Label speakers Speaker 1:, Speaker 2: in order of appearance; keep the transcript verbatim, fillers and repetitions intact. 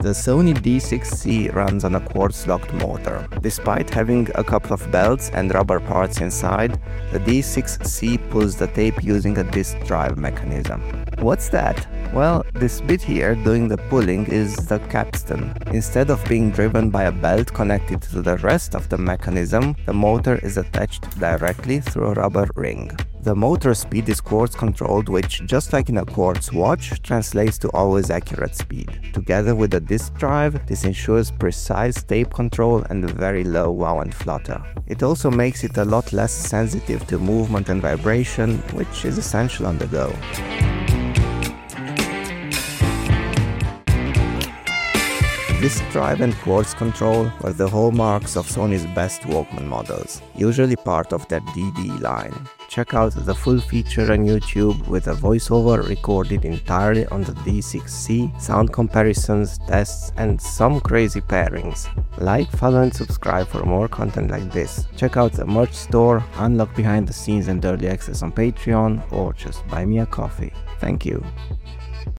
Speaker 1: The Sony D six C runs on a quartz-locked motor. Despite having a couple of belts and rubber parts inside, the D six C pulls the tape using a disc drive mechanism. What's that? Well, this bit here doing the pulling is the capstan. Instead of being driven by a belt connected to the rest of the mechanism, the motor is attached directly through a rubber ring. The motor speed is quartz controlled, which, just like in a quartz watch, translates to always accurate speed. Together with the disc drive, this ensures precise tape control and very low wow and flutter. It also makes it a lot less sensitive to movement and vibration, which is essential on the go. Disc drive and quartz control were the hallmarks of Sony's best Walkman models, usually part of their D D line. Check out the full feature on YouTube with a voiceover recorded entirely on the D six C, sound comparisons, tests, and some crazy pairings. Like, follow, and subscribe for more content like this. Check out the merch store, unlock behind the scenes and early access on Patreon, or just buy me a coffee. Thank you.